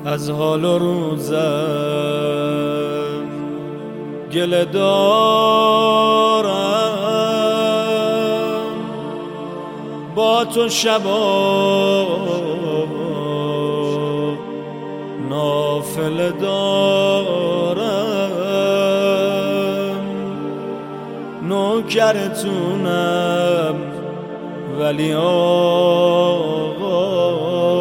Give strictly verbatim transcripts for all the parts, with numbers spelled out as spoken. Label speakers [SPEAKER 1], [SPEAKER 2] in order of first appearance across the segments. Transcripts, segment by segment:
[SPEAKER 1] از حال و روزم گله دارم، با تو شبا نافله دارم. نوکرتونم ولی آقا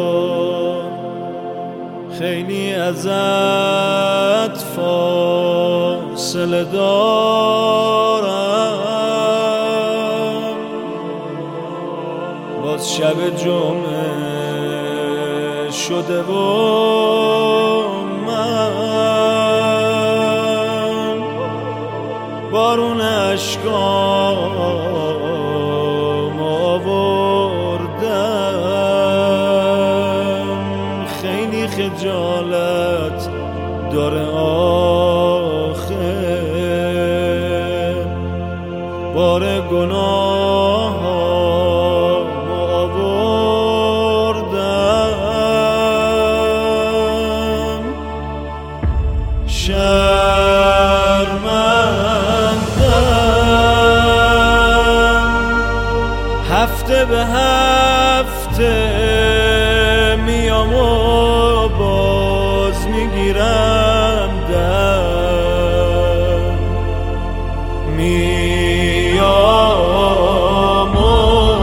[SPEAKER 1] خیلی ازت فاصله دارم. باز شب جمعه شده و من بارون اشکام آوردم. خیلی خجالت داره آخه بار گناه آوردم. شرمندم هفته به هفته میام و باز میگیرم دم. میام و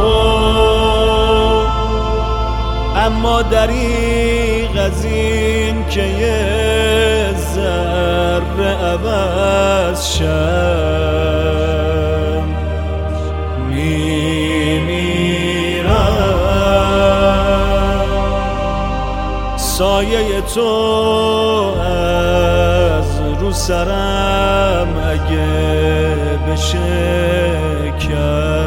[SPEAKER 1] اما دریغ از این که یه ذره عوض شم میمیرم. سایه تو از رو سرم اگه بشه